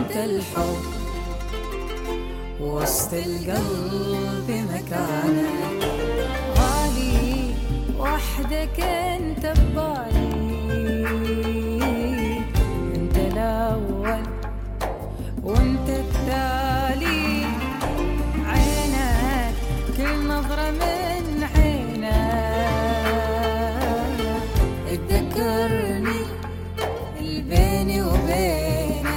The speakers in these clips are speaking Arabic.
انت الحب وسط القلب مكانك غالي، وحدك انت ببالي، انت الاول وانت التالي، عينك كل نظرة من عينك تذكرني البيني وبينك،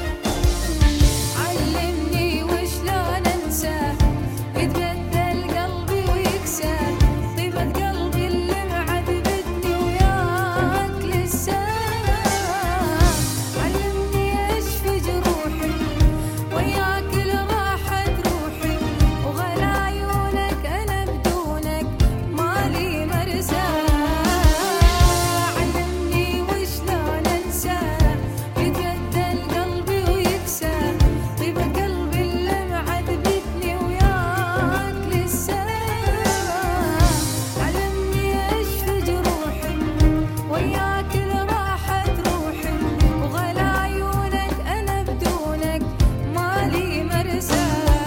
علمني وشلون انسى يتبدل قلبي ويكسى طيبة قلبي اللي معذبتني وياك لسه، علمني اشفي جروحي وياك لراحة روحي، وغلا عيونك انا بدونك مالي مرسى، علمني وشلون انسى يتبدل قلبي ويكسى طيبة قلبي اللي معذبتني وياك لسه، علمني اشفي جروحي وياك لراحة روحي، وغلا عيونك انا بدونك مالي مرسى.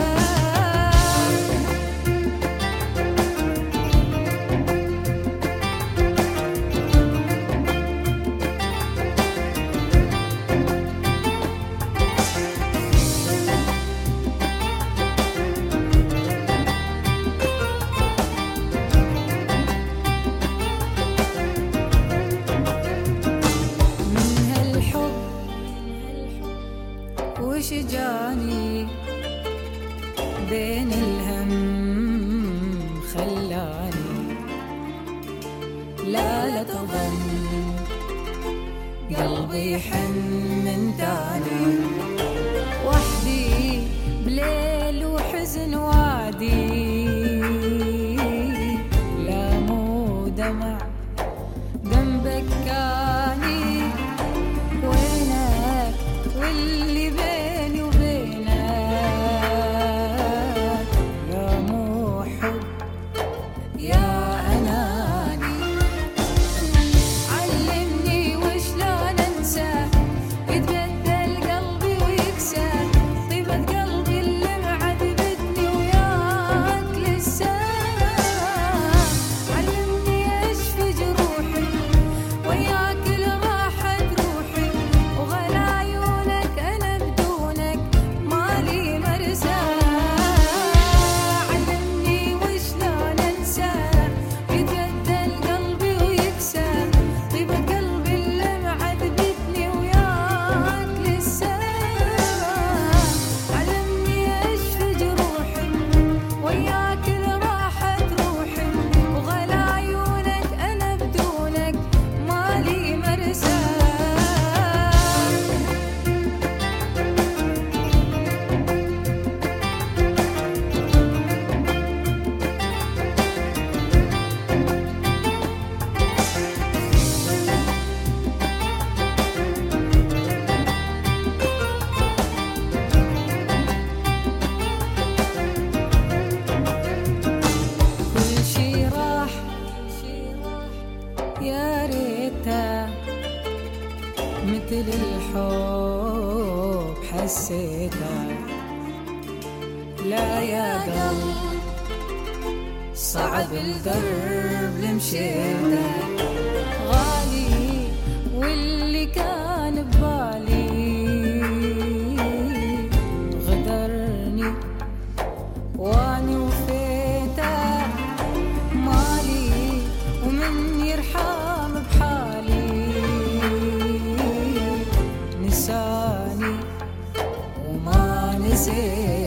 من هالحب وش جاني بين الهم خلاني، لا تظن قلبي يحن من تاني، وحدي بليل وحزن وادي، لا مو دمع ذنبك كاني، وينك واللي بيني وبينك، يا مو حب يا أناني، علمني وشلون أنسى يتبدل قلبي ويكسى طيبة قلبي اللي معذبتني وياك لسه، علمني أشفي جروحي وياك لراحة روحي، وغلا عيونك أنا بدونك مالي مرسى، علمني وشلون أنسى يتبدل قلبي ويكسى طيبة قلبي اللي معذبتني وياك لسه، علمني أشفي جروحي وياك لراحة روحي، وغلا عيونك أنا بدونك مالي مرسى. كل شي راح يا ريته مثل الحب حسيته، لا يا قلب صعب الدرب اللي مشيته، غالي واللي كان ببالي غدرني واني وفيته، مالي ومن يرحم بحالي، نساني وما نسيت